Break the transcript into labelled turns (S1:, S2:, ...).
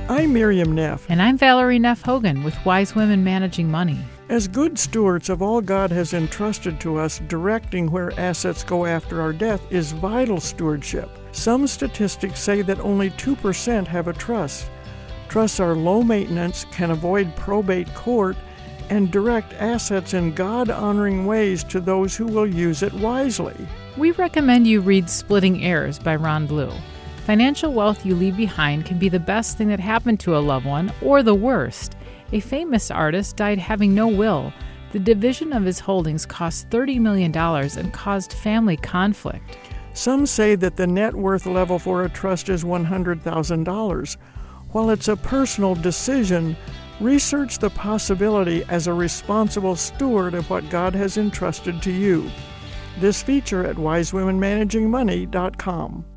S1: I'm Miriam Neff.
S2: And I'm Valerie Neff Hogan with Wise Women Managing Money.
S1: As good stewards of all God has entrusted to us, directing where assets go after our death is vital stewardship. Some statistics say that only 2% have a trust. Trusts are low maintenance, can avoid probate court, and direct assets in God-honoring ways to those who will use it wisely.
S2: We recommend you read Splitting Heirs by Ron Blue. Financial wealth you leave behind can be the best thing that happened to a loved one, or the worst. A famous artist died having no will. The division of his holdings cost $30 million and caused family conflict.
S1: Some say that the net worth level for a trust is $100,000. While it's a personal decision, research the possibility as a responsible steward of what God has entrusted to you. This feature at wisewomenmanagingmoney.com.